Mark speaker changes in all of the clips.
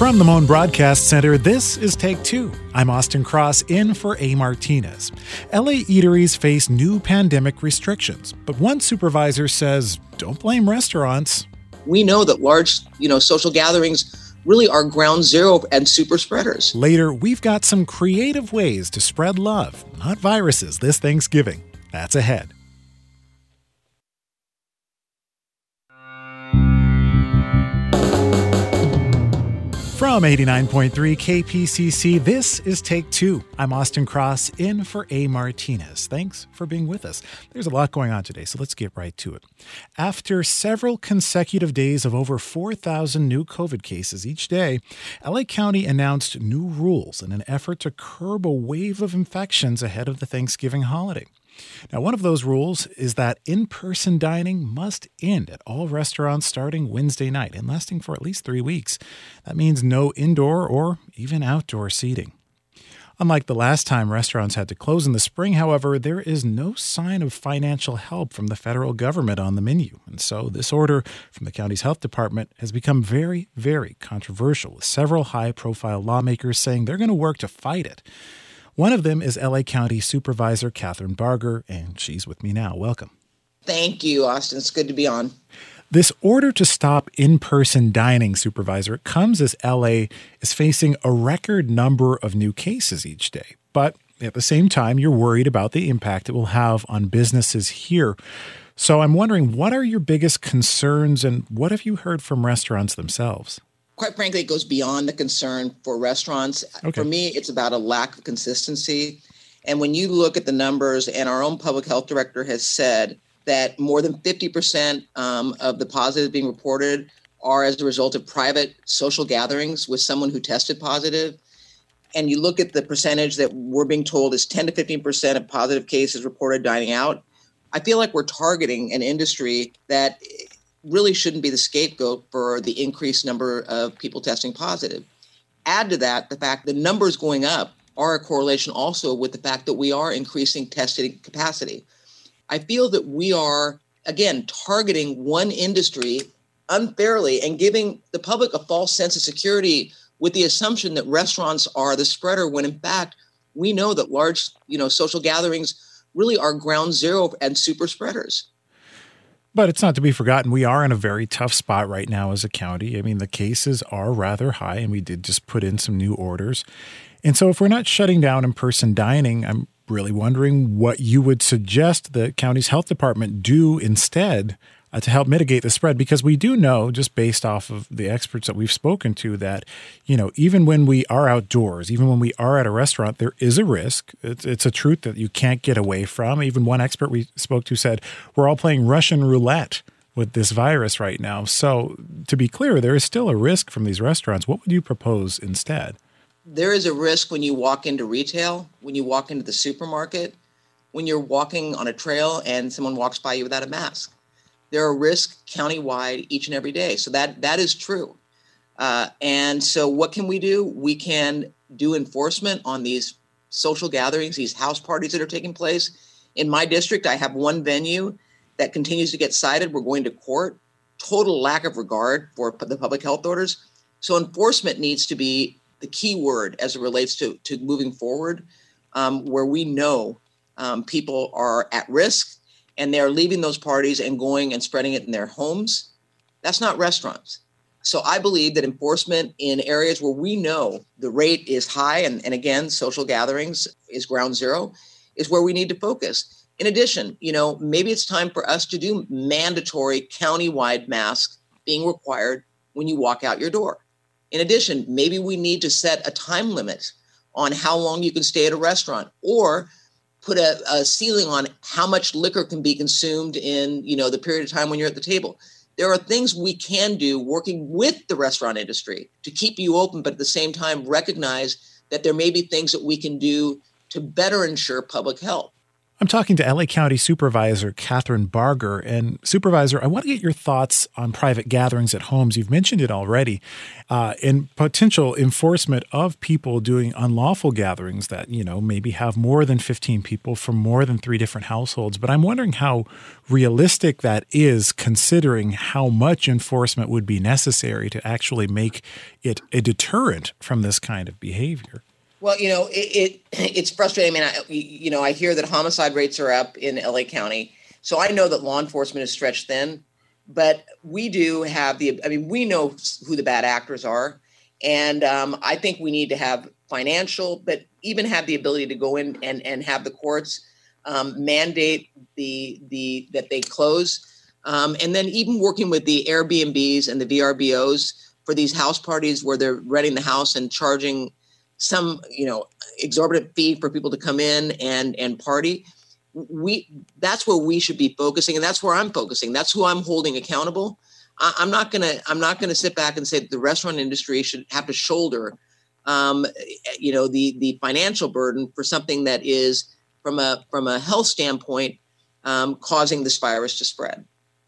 Speaker 1: From the Moan Broadcast Center, this is Take Two. I'm Austin Cross in for A. Martinez. LA eateries face new pandemic restrictions, but one supervisor says, don't blame restaurants.
Speaker 2: We know that large, social gatherings really are ground zero and super spreaders.
Speaker 1: Later, we've got some creative ways to spread love, not viruses, this Thanksgiving. That's ahead. From 89.3 KPCC, this is Take Two. I'm Austin Cross in for A. Martinez. Thanks for being with us. There's a lot going on today, so let's get right to it. After several consecutive days of over 4,000 new COVID cases each day, LA County announced new rules in an effort to curb a wave of infections ahead of the Thanksgiving holiday. Now, one of those rules is that in-person dining must end at all restaurants starting Wednesday night and lasting for at least 3 weeks. That means no indoor or even outdoor seating. Unlike the last time restaurants had to close in the spring, however, there is no sign of financial help from the federal government on the menu. And so this order from the county's health department has become very, very controversial, with several high-profile lawmakers saying they're going to work to fight it. One of them is LA County Supervisor Catherine Barger, and she's with me now. Welcome.
Speaker 2: Thank you, Austin. It's good to be on.
Speaker 1: This order to stop in-person dining, Supervisor, comes as LA is facing a record number of new cases each day. But at the same time, you're worried about the impact it will have on businesses here. So I'm wondering, what are your biggest concerns and what have you heard from restaurants themselves?
Speaker 2: Quite frankly, it goes beyond the concern for restaurants. Okay. For me, it's about a lack of consistency. And when you look at the numbers, and our own public health director has said that more than 50% of the positives being reported are as a result of private social gatherings with someone who tested positive. And you look at the percentage that we're being told is 10 to 15% of positive cases reported dining out. I feel like we're targeting an industry that really shouldn't be the scapegoat for the increased number of people testing positive. Add to that the fact the numbers going up are a correlation also with the fact that we are increasing testing capacity. I feel that we are, again, targeting one industry unfairly and giving the public a false sense of security with the assumption that restaurants are the spreader, when in fact, we know that large, social gatherings really are ground zero and super spreaders.
Speaker 1: But it's not to be forgotten, we are in a very tough spot right now as a county. I mean, the cases are rather high, and we did just put in some new orders. And so if we're not shutting down in-person dining, I'm really wondering what you would suggest the county's health department do instead to help mitigate the spread, because we do know, just based off of the experts that we've spoken to, that, even when we are outdoors, even when we are at a restaurant, there is a risk. It's a truth that you can't get away from. Even one expert we spoke to said, we're all playing Russian roulette with this virus right now. So to be clear, there is still a risk from these restaurants. What would you propose instead?
Speaker 2: There is a risk when you walk into retail, when you walk into the supermarket, when you're walking on a trail and someone walks by you without a mask. There are risks countywide each and every day. So that is true. And so what can we do? We can do enforcement on these social gatherings, these house parties that are taking place. In my district, I have one venue that continues to get cited. We're going to court. Total lack of regard for the public health orders. So enforcement needs to be the key word as it relates to moving forward, where we know people are at risk and they're leaving those parties and going and spreading it in their homes. That's not restaurants. So I believe that enforcement in areas where we know the rate is high, and again, social gatherings is ground zero, is where we need to focus. In addition, maybe it's time for us to do mandatory countywide masks being required when you walk out your door. In addition, maybe we need to set a time limit on how long you can stay at a restaurant, or put a ceiling on how much liquor can be consumed in, the period of time when you're at the table. There are things we can do working with the restaurant industry to keep you open, but at the same time recognize that there may be things that we can do to better ensure public health.
Speaker 1: I'm talking to LA County Supervisor Catherine Barger. And Supervisor, I want to get your thoughts on private gatherings at homes. You've mentioned it already, and potential enforcement of people doing unlawful gatherings that, maybe have more than 15 people from more than 3 different households. But I'm wondering how realistic that is, considering how much enforcement would be necessary to actually make it a deterrent from this kind of behavior.
Speaker 2: Well, it's frustrating. I mean, I hear that homicide rates are up in LA County. So I know that law enforcement is stretched thin, but we do have we know who the bad actors are. And I think we need to have financial, but even have the ability to go in and have the courts mandate that they close. And then even working with the Airbnbs and the VRBOs for these house parties where they're renting the house and charging some, exorbitant fee for people to come in and party. That's where we should be focusing. And that's where I'm focusing. That's who I'm holding accountable. I'm not going to sit back and say that the restaurant industry should have to shoulder, the financial burden for something that is from a health standpoint, causing this virus to spread.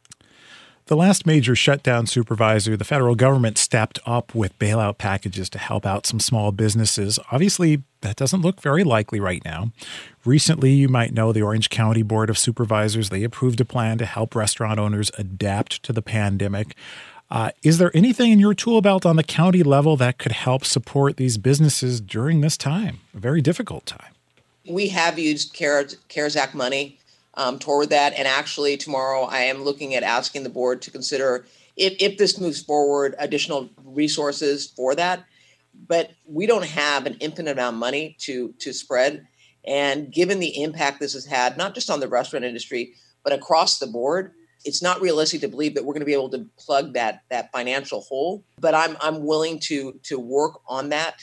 Speaker 1: The last major shutdown, Supervisor, the federal government stepped up with bailout packages to help out some small businesses. Obviously, that doesn't look very likely right now. Recently, you might know the Orange County Board of Supervisors, they approved a plan to help restaurant owners adapt to the pandemic. Is there anything in your tool belt on the county level that could help support these businesses during this time, a very difficult time?
Speaker 2: We have used CARES Act money toward that. And actually tomorrow I am looking at asking the board to consider if this moves forward, additional resources for that. But we don't have an infinite amount of money to spread. And given the impact this has had, not just on the restaurant industry, but across the board, it's not realistic to believe that we're going to be able to plug that financial hole. But I'm willing to work on that.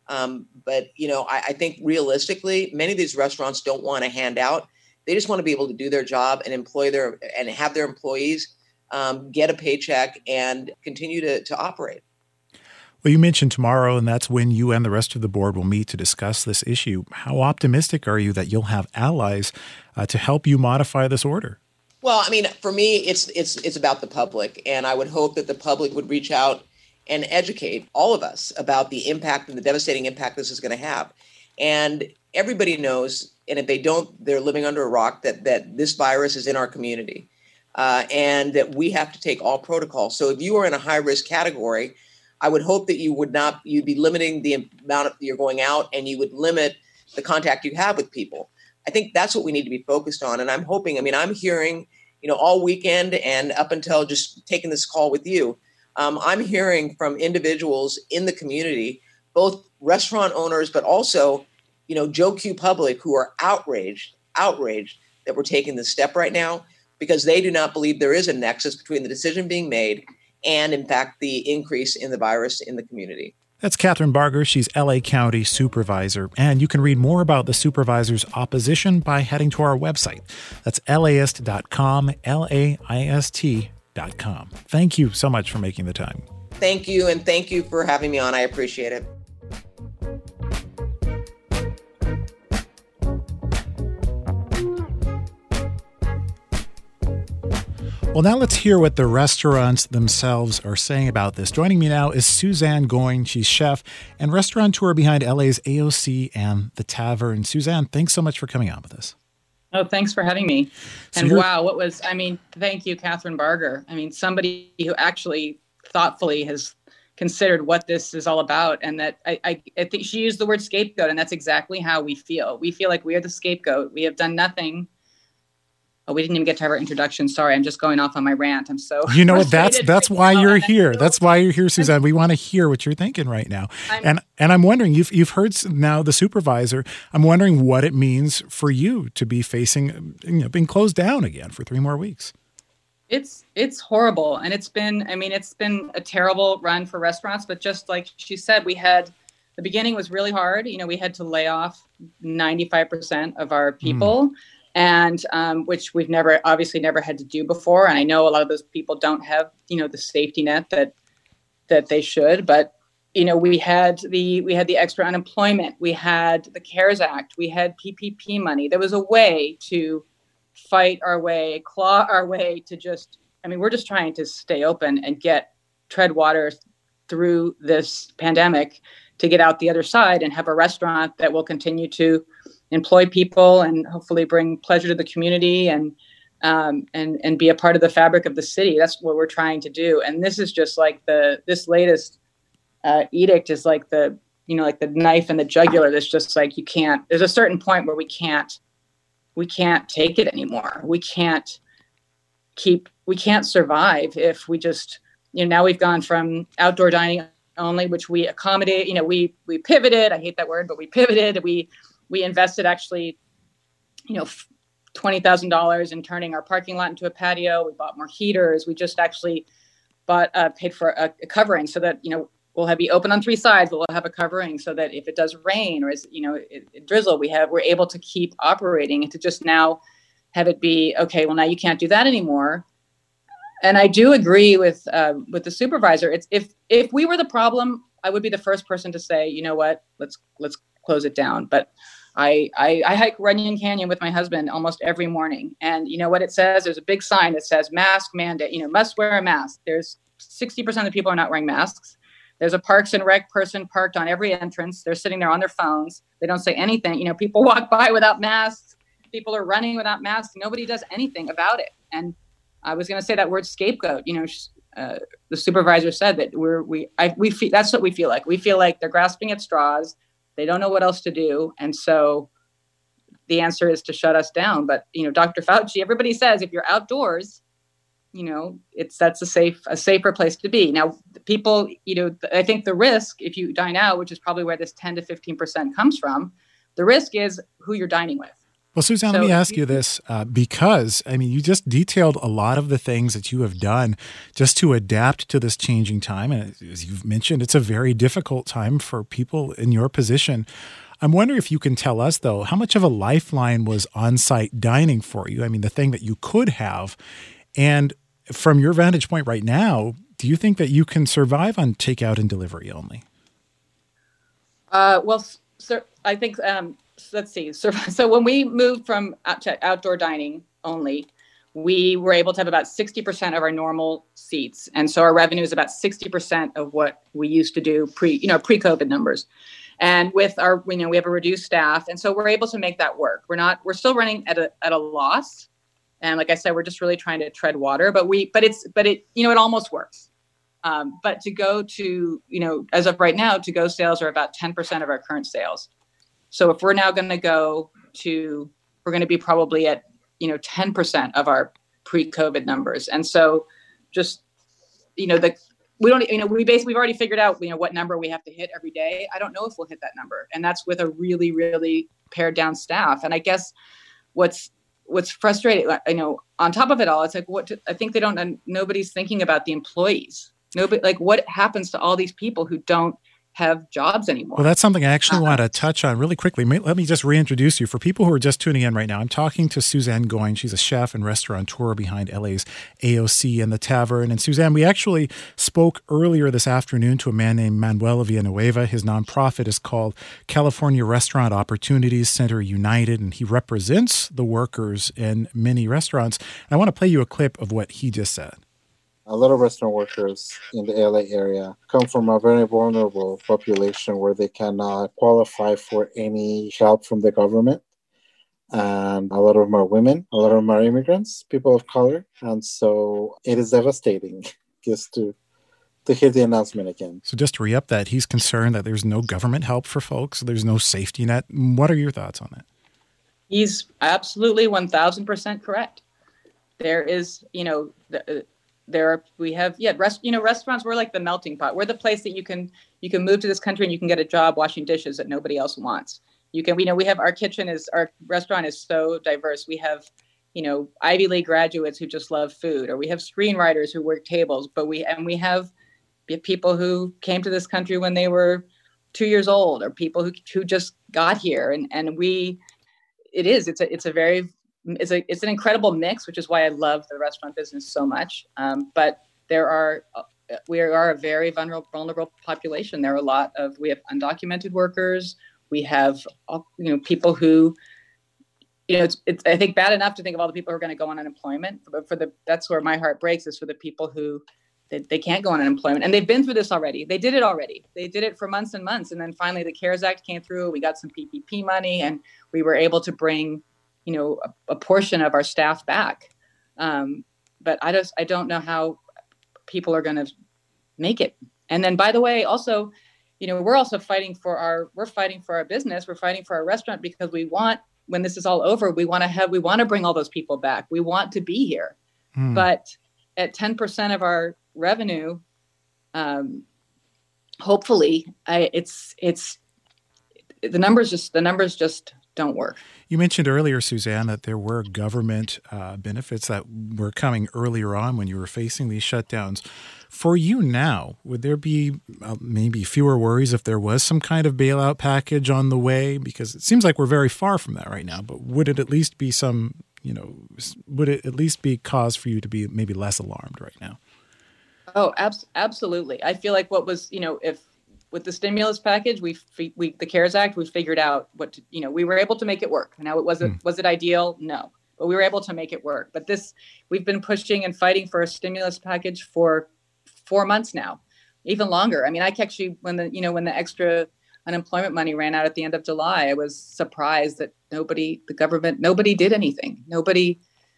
Speaker 2: But I think realistically, many of these restaurants don't want to hand out. They just want to be able to do their job and have their employees get a paycheck and continue to operate.
Speaker 1: Well, you mentioned tomorrow, and that's when you and the rest of the board will meet to discuss this issue. How optimistic are you that you'll have allies to help you modify this order?
Speaker 2: Well, I mean, for me, it's about the public, and I would hope that the public would reach out and educate all of us about the impact and the devastating impact this is going to have. And everybody knows, and if they don't, they're living under a rock, that this virus is in our community, and that we have to take all protocols. So if you are in a high risk category, I would hope that you'd be limiting the amount you're going out, and you would limit the contact you have with people. I think that's what we need to be focused on. And I'm hoping, I'm hearing, all weekend and up until just taking this call with you, I'm hearing from individuals in the community, both restaurant owners, but also, Joe Q public, who are outraged that we're taking this step right now, because they do not believe there is a nexus between the decision being made and, in fact, the increase in the virus in the community.
Speaker 1: That's Catherine Barger. She's LA County Supervisor. And you can read more about the supervisor's opposition by heading to our website. That's laist.com, LAIST.com. Thank you so much for making the time.
Speaker 2: Thank you, and thank you for having me on. I appreciate it.
Speaker 1: Well, now let's hear what the restaurants themselves are saying about this. Joining me now is Suzanne Goin. She's chef and restaurateur behind LA's AOC and The Tavern. Suzanne, thanks so much for coming on with us.
Speaker 3: Oh, thanks for having me. And wow, thank you, Catherine Barger. Somebody who actually thoughtfully has considered what this is all about. And that I think she used the word scapegoat, and that's exactly how we feel. We feel like we are the scapegoat. We have done nothing. Oh, we didn't even get to have our introduction. Sorry, I'm just going off on my rant. I'm so
Speaker 1: that's why you're here. That's why you're here, Suzanne. We want to hear what you're thinking right now. And I'm wondering, you've heard now the supervisor. I'm wondering what it means for you to be facing, being closed down again for 3 more weeks.
Speaker 3: It's horrible, and it's been a terrible run for restaurants. But just like she said, the beginning was really hard. We had to lay off 95% of our people. And which we've never had to do before. And I know a lot of those people don't have, the safety net that they should. But we had the extra unemployment, we had the CARES Act, we had PPP money. There was a way to fight our way, claw our way to we're just trying to stay open and tread water through this pandemic to get out the other side and have a restaurant that will continue to employ people and hopefully bring pleasure to the community and be a part of the fabric of the city. That's what we're trying to do. And this is just like this latest edict is like the knife in the jugular. That's just like, there's a certain point where we can't take it anymore. We can't survive if we just, now we've gone from outdoor dining only, which we accommodate, we pivoted. I hate that word, but we pivoted. We invested actually, $20,000 in turning our parking lot into a patio. We bought more heaters. We just actually paid for a covering so that, we'll be open on 3 sides, but we'll have a covering so that if it does rain or it drizzle, we're able to keep operating, and to just now have it be, okay, well, now you can't do that anymore. And I do agree with the supervisor. It's if we were the problem, I would be the first person to say, you know what, let's close it down. But I hike Runyon Canyon with my husband almost every morning. And you know what it says? There's a big sign that says mask mandate, must wear a mask. There's 60% of the people are not wearing masks. There's a Parks and Rec person parked on every entrance. They're sitting there on their phones. They don't say anything. People walk by without masks. People are running without masks. Nobody does anything about it. And I was going to say that word scapegoat. The supervisor said that we feel, that's what we feel like. We feel like they're grasping at straws. They don't know what else to do. And so the answer is to shut us down. But, Dr. Fauci, everybody says if you're outdoors, that's a safer place to be. Now, people, I think the risk, if you dine out, which is probably where this 10 to 15% comes from, the risk is who you're dining with.
Speaker 1: Well, Suzanne, let me ask you this, because, you just detailed a lot of the things that you have done just to adapt to this changing time. And as you've mentioned, it's a very difficult time for people in your position. I'm wondering if you can tell us, though, how much of a lifeline was on-site dining for you? The thing that you could have. And from your vantage point right now, do you think that you can survive on takeout and delivery only?
Speaker 3: Well, sir, I think, let's see. So when we moved from outdoor dining only, we were able to have about 60% of our normal seats. And so our revenue is about 60% of what we used to do pre-COVID numbers. And with our, we have a reduced staff. And so we're able to make that work. We're still running at a loss. And like I said, we're just really trying to tread water, but it almost works. But to go to, as of right now, to-go sales are about 10% of our current sales. So if we're now going to we're going to be probably at, 10% of our pre-COVID numbers. And so just, we've already figured out, what number we have to hit every day. I don't know if we'll hit that number. And that's with a really, really pared down staff. And I guess what's frustrating, on top of it all, it's like, I think nobody's thinking about the employees. Nobody, what happens to all these people who don't have jobs anymore?
Speaker 1: Well, that's something I actually want to touch on really quickly. Let me just reintroduce you. For people who are just tuning in right now, I'm talking to Suzanne Goin. She's a chef and restaurateur behind LA's AOC and The Tavern. And Suzanne, we actually spoke earlier this afternoon to a man named Manuel Villanueva. His nonprofit is called California Restaurant Opportunities Center United, and he represents the workers in many restaurants. I want to play you a clip of what he just said.
Speaker 4: A lot of restaurant workers in the LA area come from a very vulnerable population where they cannot qualify for any help from the government. And a lot of them are women, a lot of them are immigrants, people of color. And so it is devastating just to hear the announcement again.
Speaker 1: So just to re-up that, he's concerned that there's no government help for folks, there's no safety net. What are your thoughts on that?
Speaker 3: He's absolutely 1,000% correct. There is, restaurants, we're like the melting pot. We're the place that you can move to this country and you can get a job washing dishes that nobody else wants. We have our restaurant is so diverse. We have, Ivy League graduates who just love food, or we have screenwriters who work tables, but we have people who came to this country when they were 2 years old, or people who just got here. It's an incredible mix, which is why I love the restaurant business so much. But there are we are a very vulnerable population. There are we have undocumented workers. We have, people who, it's I think bad enough to think of all the people who are going to go on unemployment, but that's where my heart breaks, is for the people who they can't go on unemployment. And they've been through this already. They did it already. They did it for months and months. And then finally the CARES Act came through. We got some PPP money and we were able to bring, a portion of our staff back. But I don't know how people are going to make it. And then, by the way, also, we're also fighting for our business. We're fighting for our restaurant because we want, when this is all over, we want to bring all those people back. We want to be here. But at 10% of our revenue, hopefully it's the numbers just don't work.
Speaker 1: You mentioned earlier, Suzanne, that there were government benefits that were coming earlier on when you were facing these shutdowns. For you now, would there be maybe fewer worries if there was some kind of bailout package on the way? Because it seems like we're very far from that right now. But would it at least be would it at least be cause for you to be maybe less alarmed right now?
Speaker 3: Oh, absolutely. I feel like what was, if with the stimulus package, the CARES Act, we figured out we were able to make it work. Now, was it ideal? No, but we were able to make it work. But we've been pushing and fighting for a stimulus package for 4 months now, even longer. I mean, I actually, when the extra unemployment money ran out at the end of July, I was surprised that nobody did anything. Nobody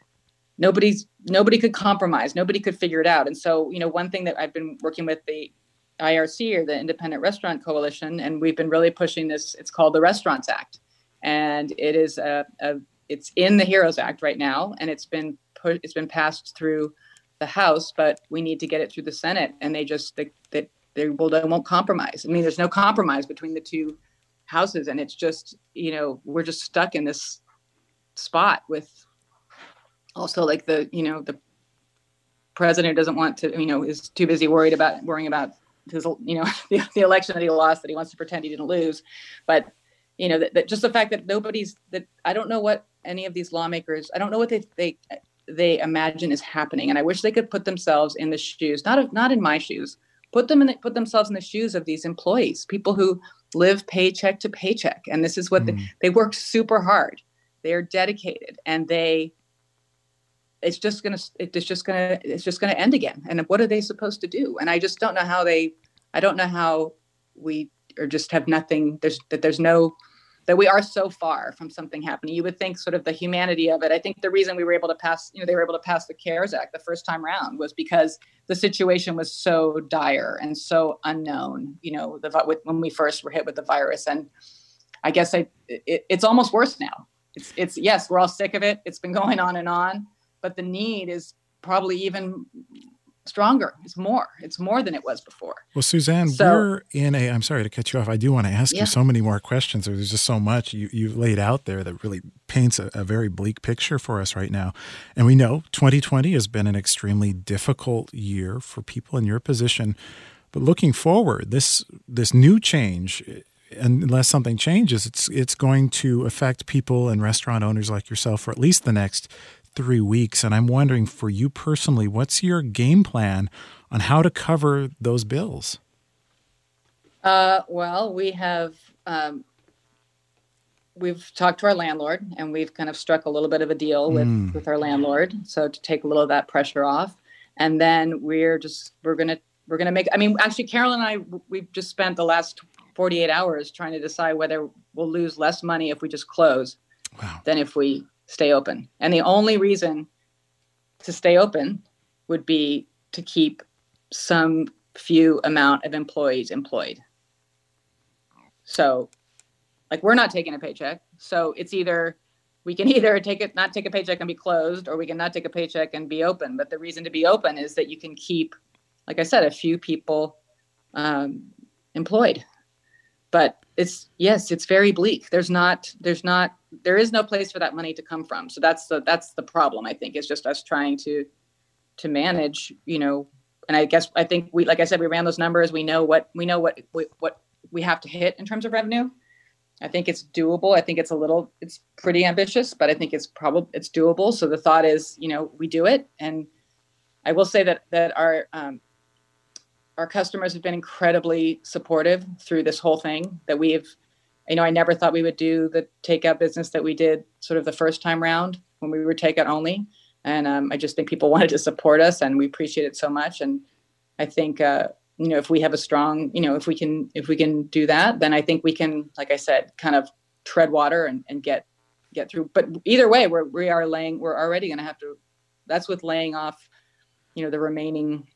Speaker 3: could compromise. Nobody could figure it out. And so, one thing that I've been working with the IRC, or the Independent Restaurant Coalition, and we've been really pushing this. It's called the Restaurants Act, and it is it's in the HEROES Act right now, and it's been passed through the House, but we need to get it through the Senate, and they won't compromise. I mean, there's no compromise between the two houses, and it's just we're just stuck in this spot with also like the president doesn't want to is too busy worrying about his the election that he lost, that he wants to pretend he didn't lose. But that just the fact that I don't know what any of these lawmakers, I don't know what they imagine is happening, and I wish they could put themselves in the shoes, not in my shoes, put themselves in the shoes of these employees, people who live paycheck to paycheck, and this is what they work super hard, they are dedicated, and it's just gonna end again. And what are they supposed to do? And I just don't know how we or just have nothing. That we are so far from something happening. You would think sort of the humanity of it. I think the reason we were able to pass, they were able to pass the CARES Act the first time around was because the situation was so dire and so unknown, when we first were hit with the virus. And I guess it's almost worse now. It's yes, we're all sick of it. It's been going on, but the need is probably even stronger. It's more than it was before.
Speaker 1: Well, Suzanne, I'm sorry to cut you off. I do want to ask you so many more questions. There's just so much you've laid out there that really paints a very bleak picture for us right now. And we know 2020 has been an extremely difficult year for people in your position. But looking forward, this new change, unless something changes, it's going to affect people and restaurant owners like yourself for at least the next 3 weeks. And I'm wondering, for you personally, what's your game plan on how to cover those bills?
Speaker 3: Well, we've talked to our landlord, and we've kind of struck a little bit of a deal with our landlord, so to take a little of that pressure off. And then we're gonna make. I mean, actually, Carolyn and I, we've just spent the last 48 hours trying to decide whether we'll lose less money if we just close than if we stay open. And the only reason to stay open would be to keep some few amount of employees employed. So, like, we're not taking a paycheck. So it's we can either not take a paycheck and be closed, or we can not take a paycheck and be open. But the reason to be open is that you can keep, like I said, a few people employed. But it's very bleak. There is no place for that money to come from. So that's the problem. I think it's just us trying to manage, and I think we ran those numbers. We know what we have to hit in terms of revenue. I think it's doable. I think it's pretty ambitious, but I think it's doable. So the thought is, we do it. And I will say that our our customers have been incredibly supportive through this whole thing that I never thought we would do the takeout business that we did sort of the first time round when we were takeout only. And I just think people wanted to support us, and we appreciate it so much. And I think, if we have a strong, if we can do that, then I think we can, like I said, kind of tread water and get through. But either way, we're already going to have to, that's with laying off, the remaining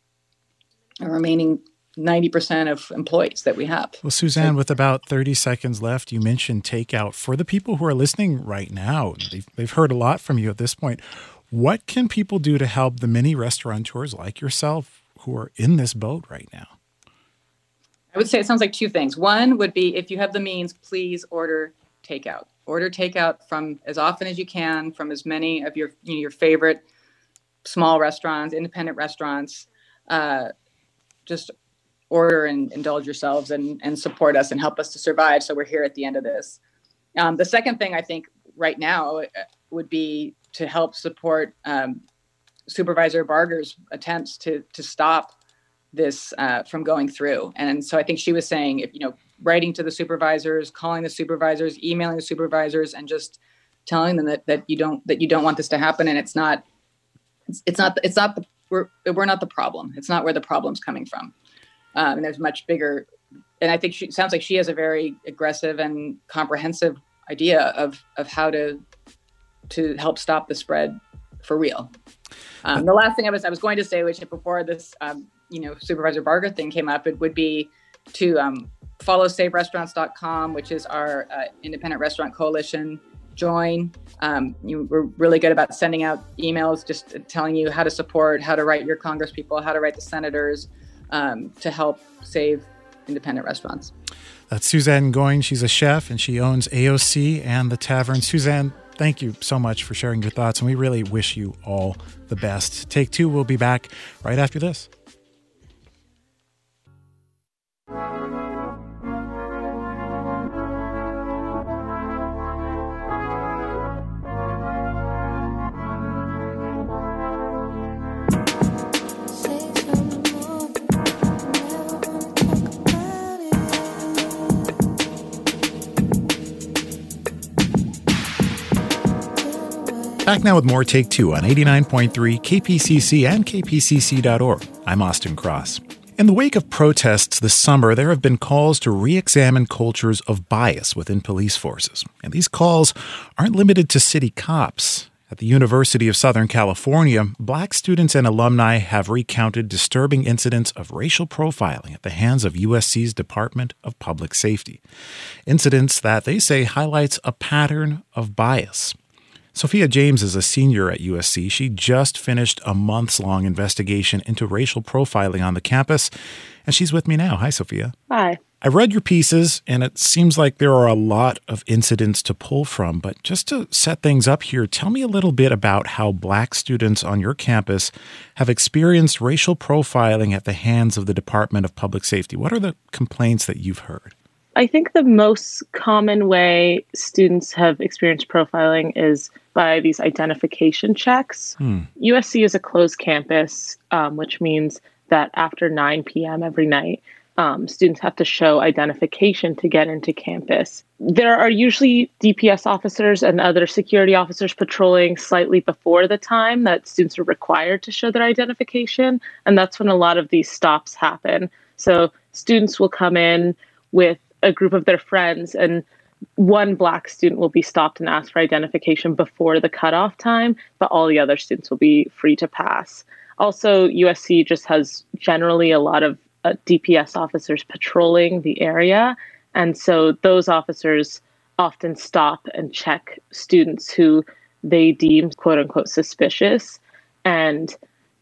Speaker 3: 90% of employees that we have.
Speaker 1: Well, Suzanne, with about 30 seconds left, you mentioned takeout. For the people who are listening right now, they've heard a lot from you at this point. What can people do to help the many restaurateurs like yourself who are in this boat right now?
Speaker 3: I would say it sounds like two things. One would be, if you have the means, please order takeout. Order takeout from as often as you can from as many of your favorite small restaurants, independent restaurants. Just order and indulge yourselves and support us and help us to survive. So we're here at the end of this. The second thing I think right now would be to help support Supervisor Barger's attempts to stop this from going through. And so I think she was saying, writing to the supervisors, calling the supervisors, emailing the supervisors, and just telling them that you don't want this to happen. And we're not the problem. It's not where the problem's coming from. And there's much bigger. And I think sounds like she has a very aggressive and comprehensive idea of how to help stop the spread for real. The last thing I was going to say, which before this, Supervisor Barger thing came up, it would be to follow saferestaurants.com, which is our independent restaurant coalition. Join. We're really good about sending out emails, just telling you how to support, how to write your congresspeople, how to write the senators to help save independent restaurants.
Speaker 1: That's Suzanne Goin. She's a chef and she owns AOC and The Tavern. Suzanne, thank you so much for sharing your thoughts, and we really wish you all the best. Take Two will be back right after this. Back now with more Take Two on 89.3 KPCC and kpcc.org. I'm Austin Cross. In the wake of protests this summer, there have been calls to re-examine cultures of bias within police forces. And these calls aren't limited to city cops. At the University of Southern California, Black students and alumni have recounted disturbing incidents of racial profiling at the hands of USC's Department of Public Safety. Incidents that they say highlights a pattern of bias. Sophia James is a senior at USC. She just finished a months-long investigation into racial profiling on the campus, and she's with me now. Hi, Sophia.
Speaker 5: Hi.
Speaker 1: I read your pieces, and it seems like there are a lot of incidents to pull from, but just to set things up here, tell me a little bit about how Black students on your campus have experienced racial profiling at the hands of the Department of Public Safety. What are the complaints that you've heard?
Speaker 5: I think the most common way students have experienced profiling is by these identification checks. USC is a closed campus, which means that after 9 p.m. every night, students have to show identification to get into campus. There are usually DPS officers and other security officers patrolling slightly before the time that students are required to show their identification, and that's when a lot of these stops happen. So students will come in with a group of their friends, and one Black student will be stopped and asked for identification before the cutoff time, but all the other students will be free to pass. Also, USC just has generally a lot of DPS officers patrolling the area, and so those officers often stop and check students who they deem quote-unquote suspicious, and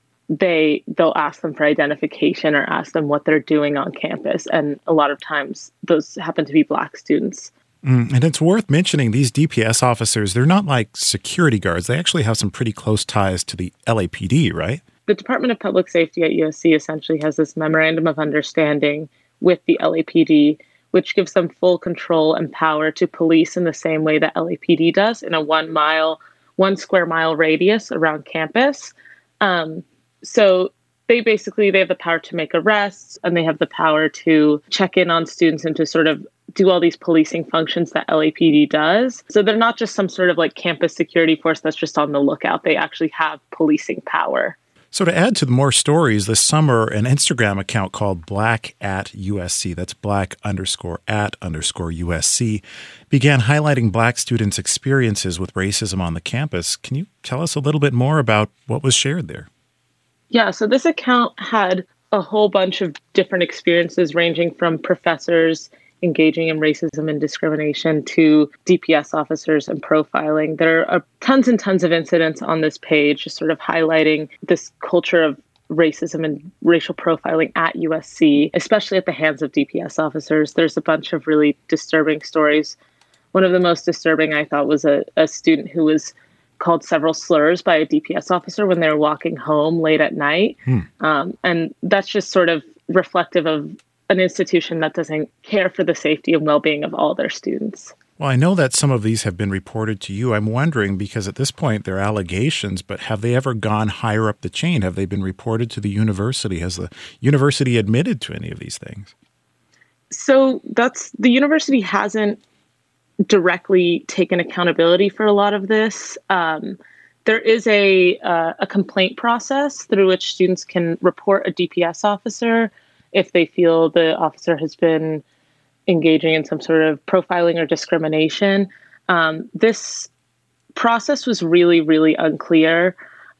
Speaker 5: they'll ask them for identification or ask them what they're doing on campus. And a lot of times those happen to be Black students.
Speaker 1: And it's worth mentioning these DPS officers, they're not like security guards. They actually have some pretty close ties to the LAPD, right?
Speaker 5: The Department of Public Safety at USC essentially has this memorandum of understanding with the LAPD, which gives them full control and power to police in the same way that LAPD does in a 1 square mile radius around campus. So they have the power to make arrests, and they have the power to check in on students and to sort of do all these policing functions that LAPD does. So they're not just some sort of like campus security force that's just on the lookout. They actually have policing power.
Speaker 1: So to add to the more stories, this summer, an Instagram account called Black at USC, that's Black_at_USC, began highlighting Black students' experiences with racism on the campus. Can you tell us a little bit more about what was shared there?
Speaker 5: Yeah, so this account had a whole bunch of different experiences ranging from professors engaging in racism and discrimination to DPS officers and profiling. There are tons and tons of incidents on this page, just sort of highlighting this culture of racism and racial profiling at USC, especially at the hands of DPS officers. There's a bunch of really disturbing stories. One of the most disturbing, I thought, was a student who was called several slurs by a DPS officer when they were walking home late at night. And that's just sort of reflective of an institution that doesn't care for the safety and well-being of all their students.
Speaker 1: Well, I know that some of these have been reported to you. I'm wondering, because at this point they're allegations, but have they ever gone higher up the chain? Have they been reported to the university? Has the university admitted to any of these things?
Speaker 5: So the university hasn't directly taken accountability for a lot of this. There is a complaint process through which students can report a DPS officer if they feel the officer has been engaging in some sort of profiling or discrimination. This process was really, really unclear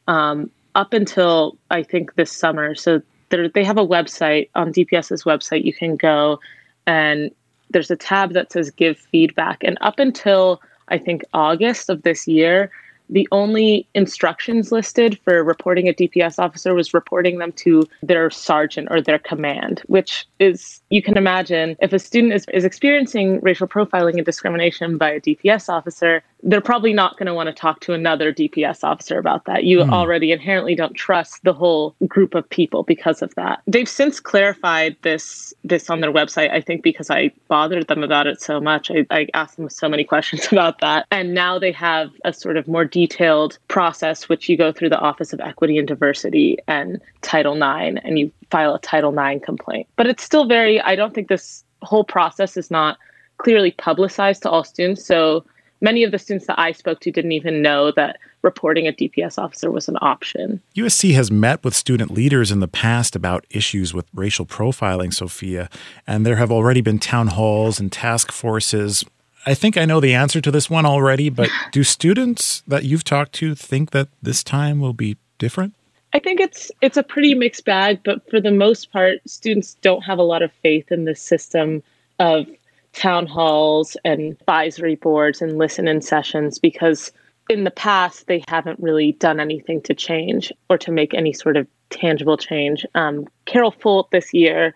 Speaker 5: up until, I think, this summer. So they have a website, on DPS's website, you can go and there's a tab that says give feedback. And up until, I think, August of this year, the only instructions listed for reporting a DPS officer was reporting them to their sergeant or their command, which is, you can imagine, if a student is experiencing racial profiling and discrimination by a DPS officer, they're probably not going to want to talk to another DPS officer about that. You already inherently don't trust the whole group of people because of that. They've since clarified this on their website, I think because I bothered them about it so much. I asked them so many questions about that. And now they have a sort of more detailed process, which you go through the Office of Equity and Diversity and Title IX, and you file a Title IX complaint. But it's still I don't think this whole process is not clearly publicized to all students. So many of the students that I spoke to didn't even know that reporting a DPS officer was an option.
Speaker 1: USC has met with student leaders in the past about issues with racial profiling, Sophia, and there have already been town halls and task forces. I think I know the answer to this one already, but do students that you've talked to think that this time will be different?
Speaker 5: I think it's a pretty mixed bag, but for the most part, students don't have a lot of faith in the system of town halls and advisory boards and listen-in sessions, because in the past, they haven't really done anything to change or to make any sort of tangible change. Carol Folt this year,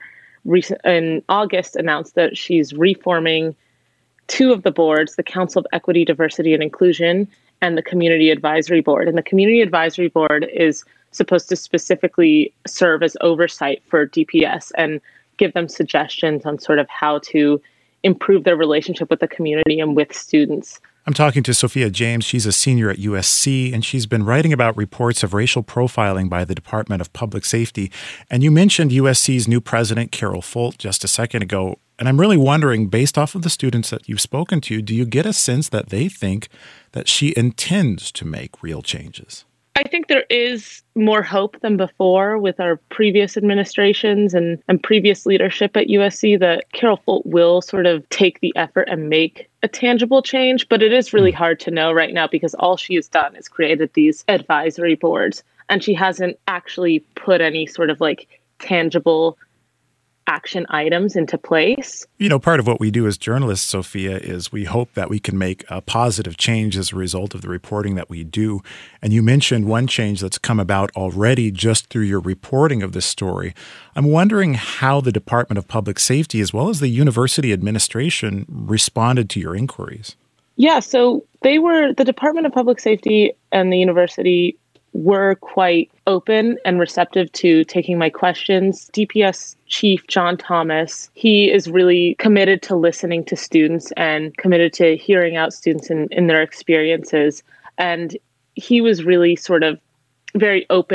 Speaker 5: in August, announced that she's reforming two of the boards, the Council of Equity, Diversity, and Inclusion, and the Community Advisory Board. And the Community Advisory Board is supposed to specifically serve as oversight for DPS and give them suggestions on sort of how to improve their relationship with the community and with students.
Speaker 1: I'm talking to Sophia James. She's a senior at USC, and she's been writing about reports of racial profiling by the Department of Public Safety. And you mentioned USC's new president, Carol Folt, just a second ago. And I'm really wondering, based off of the students that you've spoken to, do you get a sense that they think that she intends to make real changes?
Speaker 5: I think there is more hope than before with our previous administrations and previous leadership at USC that Carol Folt will sort of take the effort and make a tangible change. But it is really hard to know right now because all she has done is created these advisory boards, and she hasn't actually put any sort of like tangible action items into place.
Speaker 1: You know, part of what we do as journalists, Sophia, is we hope that we can make a positive change as a result of the reporting that we do. And you mentioned one change that's come about already just through your reporting of this story. I'm wondering how the Department of Public Safety, as well as the university administration, responded to your inquiries.
Speaker 5: Yeah, so the Department of Public Safety and the university were quite open and receptive to taking my questions. DPS Chief John Thomas, he is really committed to listening to students and committed to hearing out students in their experiences. And he was really sort of very open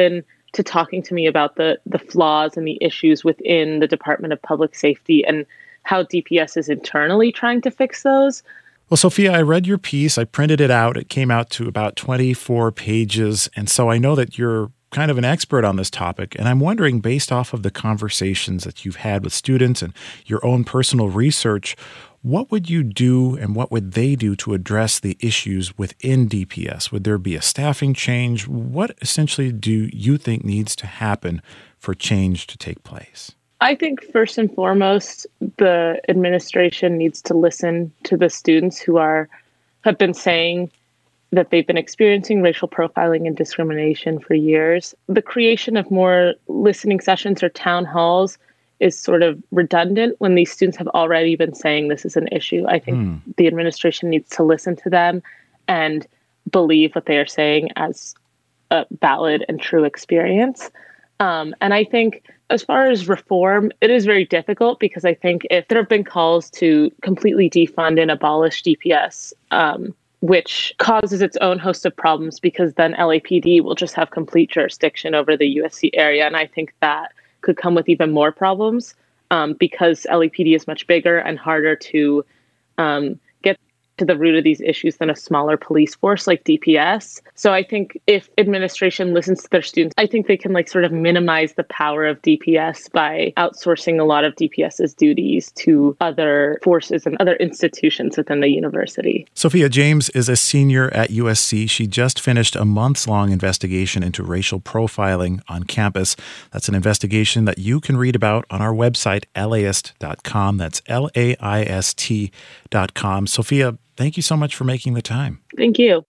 Speaker 5: to talking to me about the flaws and the issues within the Department of Public Safety and how DPS is internally trying to fix those.
Speaker 1: Well, Sophia, I read your piece. I printed it out. It came out to about 24 pages. And so I know that you're kind of an expert on this topic. And I'm wondering, based off of the conversations that you've had with students and your own personal research, what would you do and what would they do to address the issues within DPS? Would there be a staffing change? What essentially do you think needs to happen for change to take place?
Speaker 5: I think first and foremost, the administration needs to listen to the students who have been saying that they've been experiencing racial profiling and discrimination for years. The creation of more listening sessions or town halls is sort of redundant when these students have already been saying this is an issue. I think the administration needs to listen to them and believe what they are saying as a valid and true experience. And I think as far as reform, it is very difficult because I think if there have been calls to completely defund and abolish DPS, which causes its own host of problems because then LAPD will just have complete jurisdiction over the USC area. And I think that could come with even more problems because LAPD is much bigger and harder to get to the root of these issues than a smaller police force like DPS. So I think if administration listens to their students, I think they can sort of minimize the power of DPS by outsourcing a lot of DPS's duties to other forces and other institutions within the university.
Speaker 1: Sophia James is a senior at USC. She just finished a months-long investigation into racial profiling on campus. That's an investigation that you can read about on our website, laist.com. That's LAIST.com. Sophia, thank you so much for making the time.
Speaker 5: Thank you.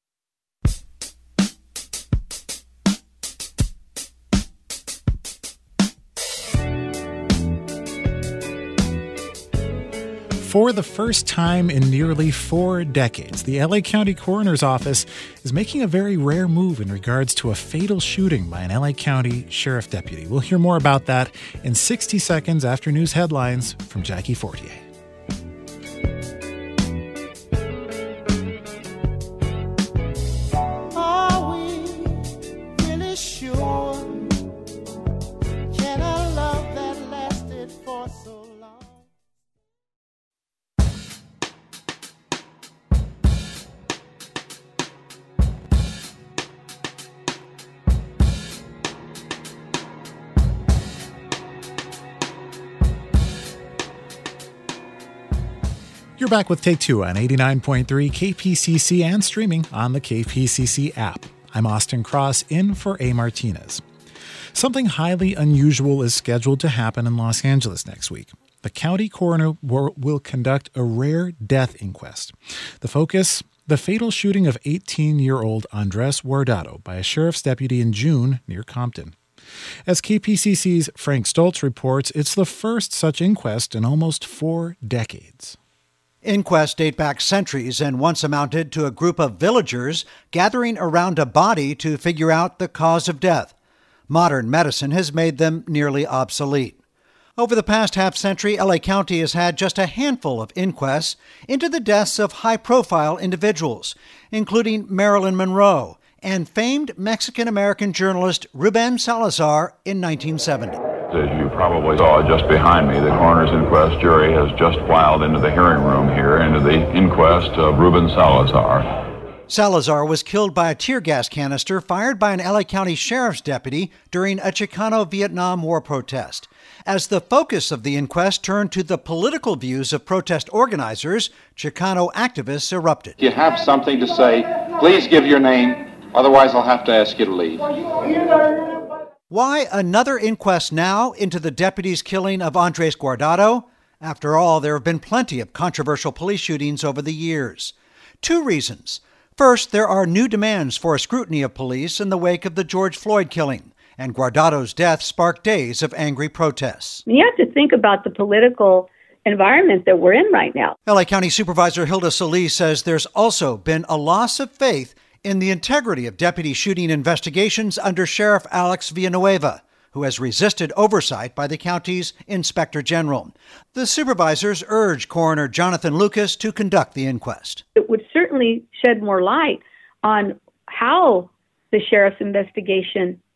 Speaker 1: For the first time in nearly 4 decades, the LA County Coroner's Office is making a very rare move in regards to a fatal shooting by an LA County Sheriff Deputy. We'll hear more about that in 60 seconds after news headlines from Jackie Fortier. You're back with Take Two on 89.3 KPCC and streaming on the KPCC app. I'm Austin Cross, in for A. Martinez. Something highly unusual is scheduled to happen in Los Angeles next week. The county coroner will conduct a rare death inquest. The focus, the fatal shooting of 18-year-old Andres Guardado by a sheriff's deputy in June near Compton. As KPCC's Frank Stoltz reports, it's the first such inquest in almost 4 decades.
Speaker 6: Inquests date back centuries and once amounted to a group of villagers gathering around a body to figure out the cause of death. Modern medicine has made them nearly obsolete. Over the past half-century, LA County has had just a handful of inquests into the deaths of high-profile individuals, including Marilyn Monroe and famed Mexican-American journalist Ruben Salazar in 1970.
Speaker 7: As you probably saw just behind me, the coroner's inquest jury has just filed into the hearing room here, into the inquest of Ruben Salazar.
Speaker 6: Salazar was killed by a tear gas canister fired by an LA County Sheriff's deputy during a Chicano-Vietnam War protest. As the focus of the inquest turned to the political views of protest organizers, Chicano activists erupted.
Speaker 8: If you have something to say, please give your name, otherwise I'll have to ask you to leave.
Speaker 6: Why another inquest now into the deputy's killing of Andres Guardado? After all, there have been plenty of controversial police shootings over the years. 2 reasons. First, there are new demands for a scrutiny of police in the wake of the George Floyd killing, and Guardado's death sparked days of angry protests.
Speaker 9: You have to think about the political environment that we're in right now.
Speaker 6: LA County Supervisor Hilda Solis says there's also been a loss of faith in the integrity of deputy shooting investigations under Sheriff Alex Villanueva, who has resisted oversight by the county's Inspector General. The supervisors urge Coroner Jonathan Lucas to conduct the inquest.
Speaker 9: It would certainly shed more light on how the sheriff's investigation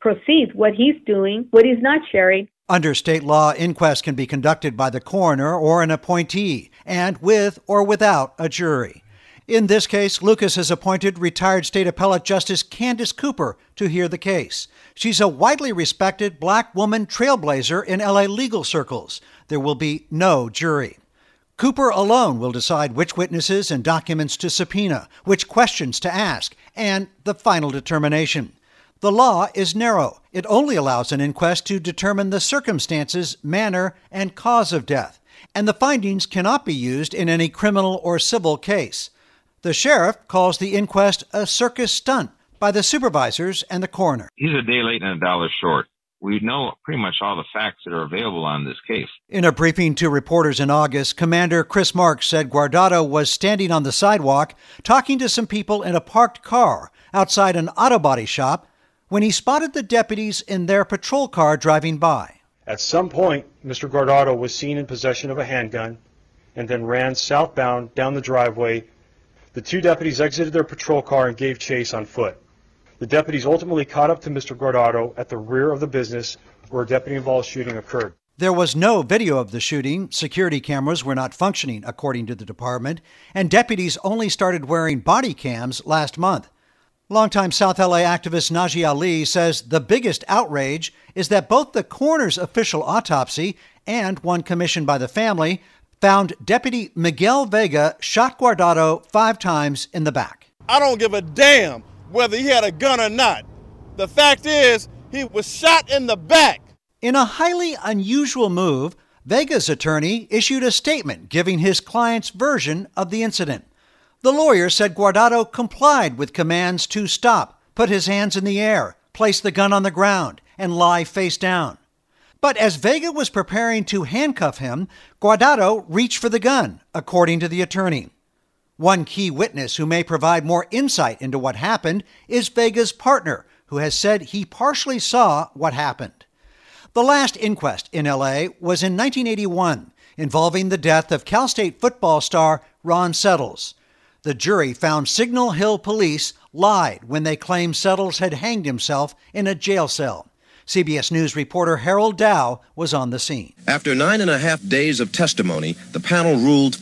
Speaker 9: proceeds, what he's doing, what he's not sharing.
Speaker 6: Under state law, inquests can be conducted by the coroner or an appointee, and with or without a jury. In this case, Lucas has appointed retired State Appellate Justice Candace Cooper to hear the case. She's a widely respected black woman trailblazer in LA legal circles. There will be no jury. Cooper alone will decide which witnesses and documents to subpoena, which questions to ask, and the final determination. The law is narrow. It only allows an inquest to determine the circumstances, manner, and cause of death, and the findings cannot be used in any criminal or civil case. The sheriff calls the inquest a circus stunt by the supervisors and the coroner.
Speaker 10: He's a day late and a dollar short. We know pretty much all the facts that are available on this case.
Speaker 6: In a briefing to reporters in August, Commander Chris Marks said Guardado was standing on the sidewalk talking to some people in a parked car outside an auto body shop when he spotted the deputies in their patrol car driving by.
Speaker 11: At some point, Mr. Guardado was seen in possession of a handgun and then ran southbound down the driveway. The two deputies exited their patrol car and gave chase on foot. The deputies ultimately caught up to Mr. Guardado at the rear of the business where a deputy-involved shooting occurred.
Speaker 6: There was no video of the shooting. Security cameras were not functioning, according to the department, and deputies only started wearing body cams last month. Longtime South LA activist Najee Ali says the biggest outrage is that both the coroner's official autopsy and one commissioned by the family found Deputy Miguel Vega shot Guardado 5 times in the back.
Speaker 12: I don't give a damn whether he had a gun or not. The fact is, he was shot in the back.
Speaker 6: In a highly unusual move, Vega's attorney issued a statement giving his client's version of the incident. The lawyer said Guardado complied with commands to stop, put his hands in the air, place the gun on the ground, and lie face down. But as Vega was preparing to handcuff him, Guardado reached for the gun, according to the attorney. One key witness who may provide more insight into what happened is Vega's partner, who has said he partially saw what happened. The last inquest in L.A. was in 1981, involving the death of Cal State football star Ron Settles. The jury found Signal Hill police lied when they claimed Settles had hanged himself in a jail cell. CBS News reporter Harold Dow was on the scene.
Speaker 13: After 9.5 days of testimony, the panel ruled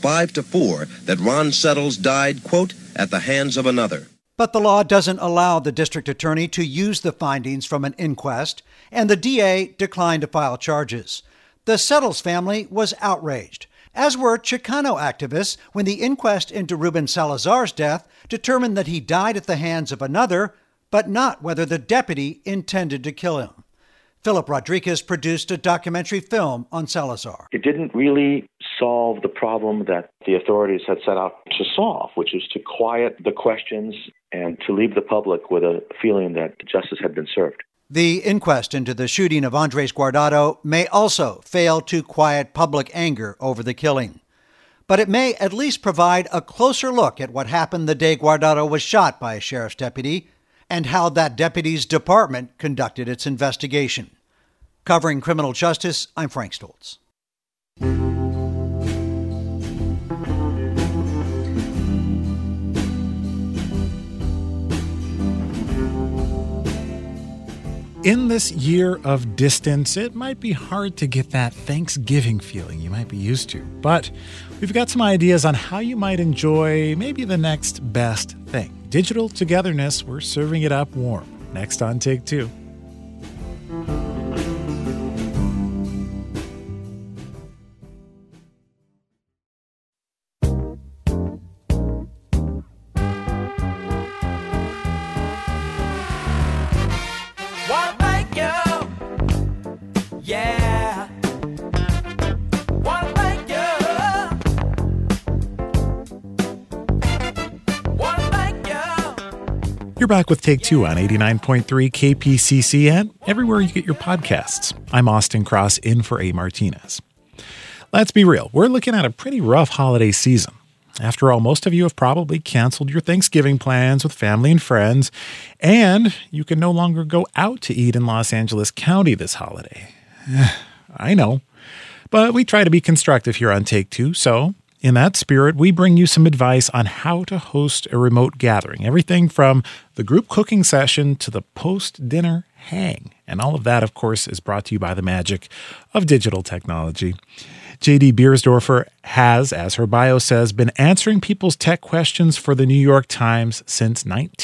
Speaker 13: 5-4 that Ron Settles died, quote, at the hands of another.
Speaker 6: But the law doesn't allow the district attorney to use the findings from an inquest, and the DA declined to file charges. The Settles family was outraged, as were Chicano activists when the inquest into Ruben Salazar's death determined that he died at the hands of another, but not whether the deputy intended to kill him. Philip Rodriguez produced a documentary film on Salazar.
Speaker 14: It didn't really solve the problem that the authorities had set out to solve, which is to quiet the questions and to leave the public with a feeling that justice had been served.
Speaker 6: The inquest into the shooting of Andres Guardado may also fail to quiet public anger over the killing. But it may at least provide a closer look at what happened the day Guardado was shot by a sheriff's deputy, and how that deputy's department conducted its investigation. Covering criminal justice, I'm Frank Stoltz.
Speaker 1: In this year of distance, it might be hard to get that Thanksgiving feeling you might be used to, but we've got some ideas on how you might enjoy maybe the next best thing. Digital togetherness, we're serving it up warm. Next on Take Two. You're back with Take Two on 89.3 KPCC and everywhere you get your podcasts. I'm Austin Cross in for A. Martinez. Let's be real, we're looking at a pretty rough holiday season. After all, most of you have probably canceled your Thanksgiving plans with family and friends, and you can no longer go out to eat in Los Angeles County this holiday. I know, but we try to be constructive here on Take Two, so in that spirit, we bring you some advice on how to host a remote gathering. Everything from the group cooking session to the post-dinner hang. And all of that, of course, is brought to you by the magic of digital technology. J.D. Beiersdorfer has, as her bio says, been answering people's tech questions for the New York Times since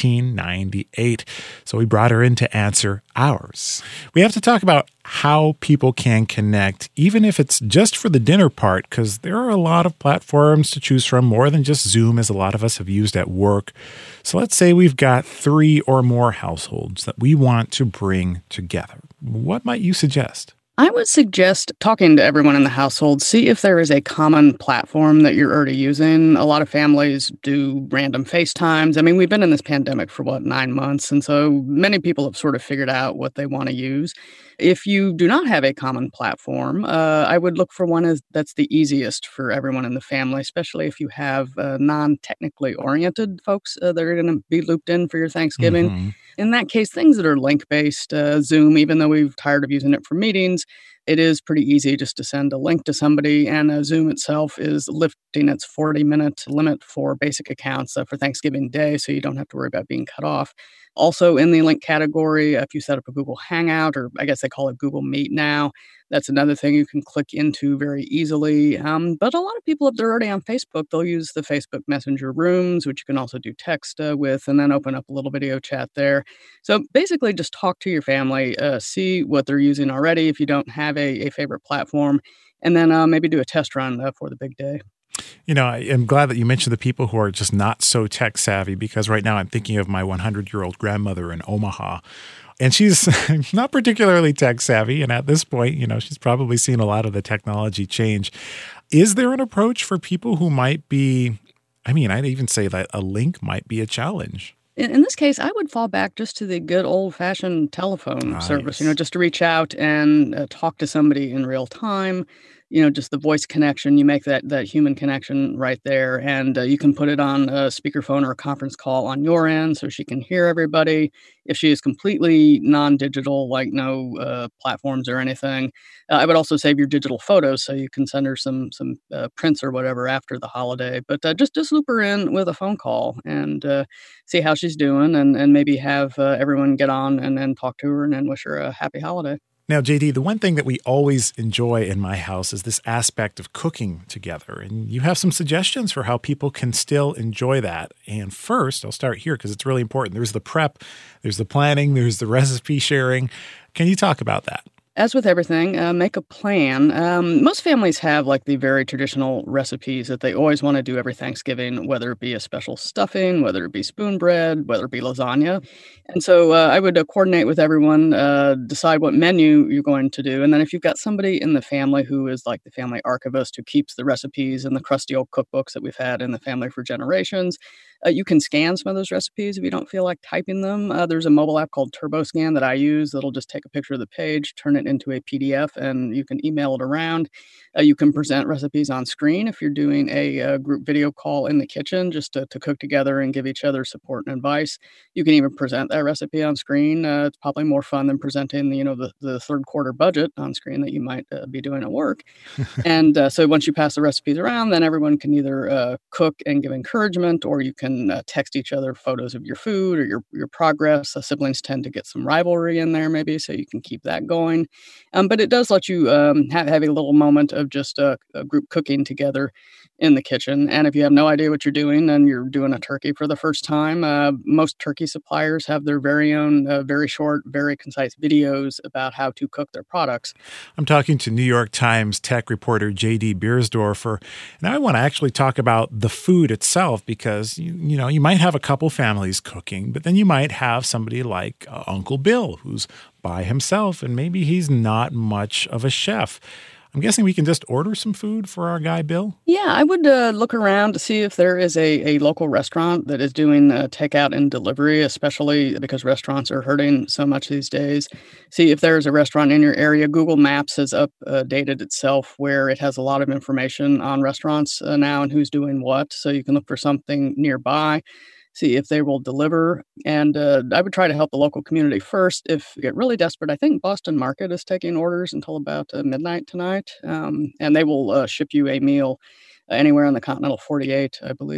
Speaker 1: 1998. So we brought her in to answer ours. We have to talk about how people can connect, even if it's just for the dinner part, because there are a lot of platforms to choose from, more than just Zoom, as a lot of us have used at work. So let's say we've got 3 or more households that we want to bring together. What might you suggest?
Speaker 15: I would suggest talking to everyone in the household, see if there is a common platform that you're already using. A lot of families do random FaceTimes. I mean, we've been in this pandemic for 9 months, and so many people have sort of figured out what they want to use. If you do not have a common platform, I would look for one that's the easiest for everyone in the family, especially if you have non-technically oriented folks that are going to be looped in for your Thanksgiving. Mm-hmm. In that case, things that are link-based, Zoom, even though we've tired of using it for meetings, it is pretty easy just to send a link to somebody, and Zoom itself is lifting its 40-minute limit for basic accounts for Thanksgiving Day, so you don't have to worry about being cut off. Also in the link category, if you set up a Google Hangout, or I guess they call it Google Meet now, that's another thing you can click into very easily. But a lot of people, if they're already on Facebook, they'll use the Facebook Messenger Rooms, which you can also do text with, and then open up a little video chat there. So basically just talk to your family, see what they're using already if you don't have a favorite platform, and then maybe do a test run for the big day.
Speaker 1: You know, I am glad that you mentioned the people who are just not so tech savvy, because right now I'm thinking of my 100-year-old grandmother in Omaha. And she's not particularly tech savvy. And at this point, you know, she's probably seen a lot of the technology change. Is there an approach for people who might be, I mean, I'd even say that a link might be a challenge?
Speaker 15: In this case, I would fall back just to the good old-fashioned telephone service, you know, just to reach out and talk to somebody in real time. You know, just the voice connection, you make that human connection right there. And you can put it on a speakerphone or a conference call on your end so she can hear everybody. If she is completely non-digital, like no platforms or anything, I would also save your digital photos so you can send her some prints or whatever after the holiday. But just loop her in with a phone call and see how she's doing, and maybe have everyone get on and then talk to her and then wish her a happy holiday.
Speaker 1: Now, JD, the one thing that we always enjoy in my house is this aspect of cooking together. And you have some suggestions for how people can still enjoy that. And first, I'll start here because it's really important. There's the prep, there's the planning, there's the recipe sharing. Can you talk about that?
Speaker 15: As with everything, make a plan. Most families have like the very traditional recipes that they always want to do every Thanksgiving, whether it be a special stuffing, whether it be spoon bread, whether it be lasagna. And so I would coordinate with everyone, decide what menu you're going to do. And then if you've got somebody in the family who is like the family archivist who keeps the recipes and the crusty old cookbooks that we've had in the family for generations, you can scan some of those recipes if you don't feel like typing them. There's a mobile app called TurboScan that I use that'll just take a picture of the page, turn it into a PDF, and you can email it around. You can present recipes on screen if you're doing a group video call in the kitchen just to cook together and give each other support and advice. You can even present that recipe on screen. It's probably more fun than presenting, the third quarter budget on screen that you might be doing at work. And so once you pass the recipes around, then everyone can either cook and give encouragement, or you can text each other photos of your food or your progress. Siblings tend to get some rivalry in there maybe, so you can keep that going. But it does let you have a little moment of just a group cooking together in the kitchen. And if you have no idea what you're doing and you're doing a turkey for the first time, most turkey suppliers have their very own, very short, very concise videos about how to cook their products.
Speaker 1: I'm talking to New York Times tech reporter J.D. Beiersdorfer, and I want to actually talk about the food itself, because you might have a couple families cooking, but then you might have somebody like Uncle Bill who's by himself, and maybe he's not much of a chef. I'm guessing we can just order some food for our guy, Bill?
Speaker 15: Yeah, I would look around to see if there is a local restaurant that is doing takeout and delivery, especially because restaurants are hurting so much these days. See if there's a restaurant in your area. Google Maps has updated itself where it has a lot of information on restaurants now and who's doing what, so you can look for something nearby. See if they will deliver. And I would try to help the local community first. If you get really desperate, I think Boston Market is taking orders until about midnight tonight. And they will ship you a meal anywhere in the continental 48, I believe.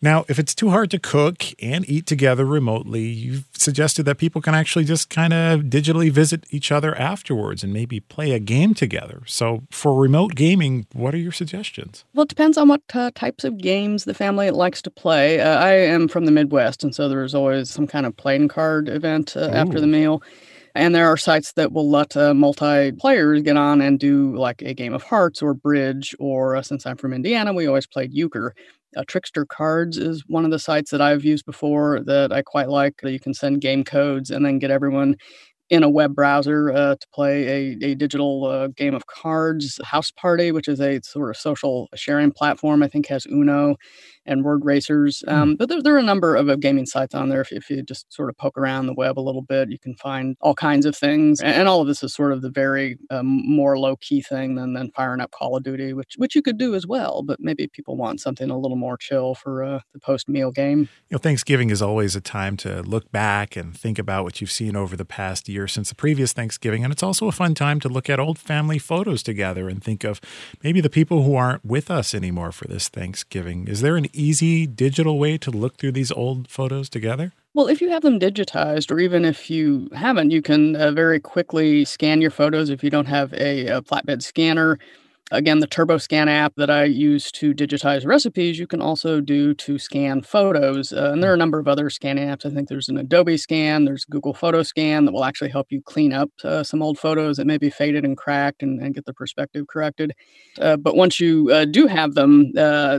Speaker 1: Now, if it's too hard to cook and eat together remotely, you've suggested that people can actually just kind of digitally visit each other afterwards and maybe play a game together. So for remote gaming, what are your suggestions?
Speaker 15: Well, it depends on what types of games the family likes to play. I am from the Midwest, and so there's always some kind of playing card event after the meal. And there are sites that will let multi-players get on and do like a game of hearts or bridge, or since I'm from Indiana, we always played euchre. Trickster Cards is one of the sites that I've used before that I quite like. You can send game codes and then get everyone in a web browser to play a digital game of cards. House Party, which is a sort of social sharing platform, I think has Uno and Word Racers. But there are a number of gaming sites on there. If you just sort of poke around the web a little bit, you can find all kinds of things. And all of this is sort of the very more low-key thing than firing up Call of Duty, which you could do as well. But maybe people want something a little more chill for the post-meal game.
Speaker 1: Thanksgiving is always a time to look back and think about what you've seen over the past year since the previous Thanksgiving. And it's also a fun time to look at old family photos together and think of maybe the people who aren't with us anymore for this Thanksgiving. Is there an easy digital way to look through these old photos together?
Speaker 15: Well, if you have them digitized, or even if you haven't, you can very quickly scan your photos if you don't have a flatbed scanner. Again, the TurboScan app that I use to digitize recipes, you can also do to scan photos. And there are a number of other scanning apps. I think there's an Adobe Scan, there's Google Photo Scan that will actually help you clean up some old photos that may be faded and cracked and get the perspective corrected. But once you do have them,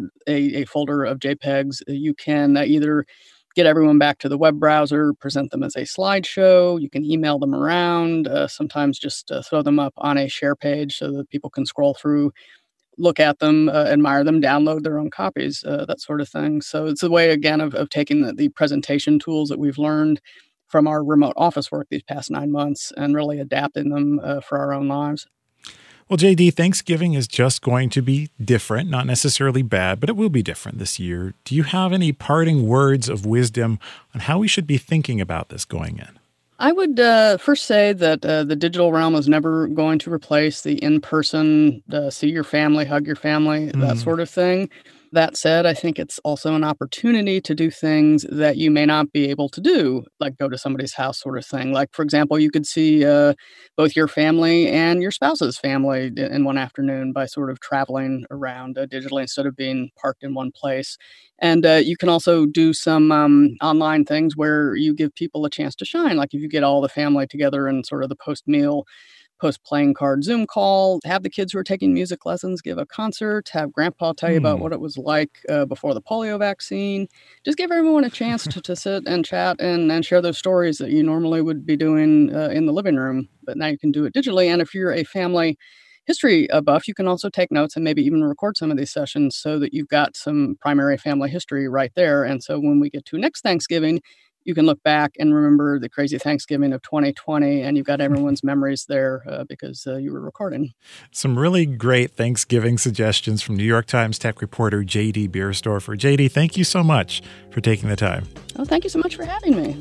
Speaker 15: a folder of JPEGs, you can either get everyone back to the web browser, present them as a slideshow. You can email them around, sometimes just throw them up on a share page so that people can scroll through, look at them, admire them, download their own copies, that sort of thing. So it's a way, again, of taking the presentation tools that we've learned from our remote office work these past 9 months and really adapting them for our own lives.
Speaker 1: Well, JD, Thanksgiving is just going to be different, not necessarily bad, but it will be different this year. Do you have any parting words of wisdom on how we should be thinking about this going in?
Speaker 15: I would first say that the digital realm is never going to replace the in-person, see your family, hug your family, that sort of thing. That said, I think it's also an opportunity to do things that you may not be able to do, like go to somebody's house sort of thing. Like, for example, you could see both your family and your spouse's family in one afternoon by sort of traveling around digitally instead of being parked in one place. And you can also do some online things where you give people a chance to shine. Like if you get all the family together in sort of the post-meal post-playing card Zoom call, have the kids who are taking music lessons give a concert, have grandpa tell you about what it was like before the polio vaccine. Just give everyone a chance to sit and chat and share those stories that you normally would be doing in the living room. But now you can do it digitally. And if you're a family history buff, you can also take notes and maybe even record some of these sessions so that you've got some primary family history right there. And so when we get to next Thanksgiving, you can look back and remember the crazy Thanksgiving of 2020, and you've got everyone's memories there because you were recording.
Speaker 1: Some really great Thanksgiving suggestions from New York Times tech reporter J.D. Biersdorfer. J.D., thank you so much for taking the time.
Speaker 15: Oh, thank you so much for having me.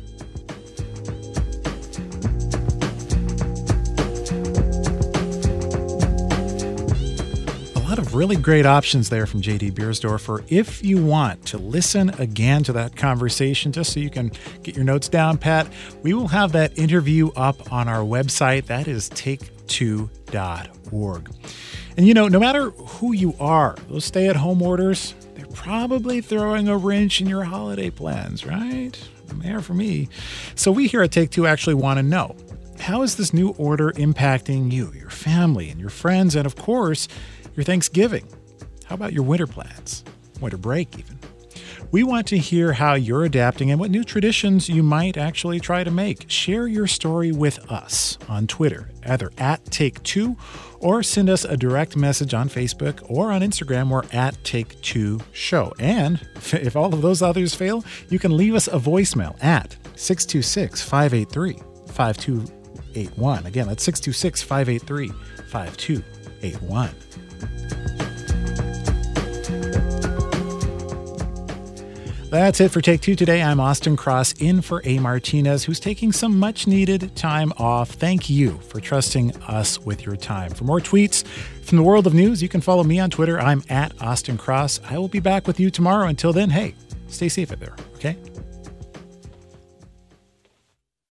Speaker 1: A lot of really great options there from J.D. Biersdorfer. If you want to listen again to that conversation, just so you can get your notes down, Pat, we will have that interview up on our website. That is take2.org. And no matter who you are, those stay-at-home orders, they're probably throwing a wrench in your holiday plans, right? They are for me. So we here at Take2 actually want to know, how is this new order impacting you, your family, and your friends, and of course, your Thanksgiving? How about your winter plans? Winter break, even. We want to hear how you're adapting and what new traditions you might actually try to make. Share your story with us on Twitter, either at Take2, or send us a direct message on Facebook or on Instagram. We're at Take2Show. And if all of those others fail, you can leave us a voicemail at 626-583-5281. Again, that's 626-583-5281. That's it for Take Two today. I'm Austin Cross, in for A. Martinez, who's taking some much-needed time off. Thank you for trusting us with your time. For more tweets from the world of news, you can follow me on Twitter. I'm at Austin Cross. I will be back with you tomorrow. Until then, hey, stay safe out there, okay?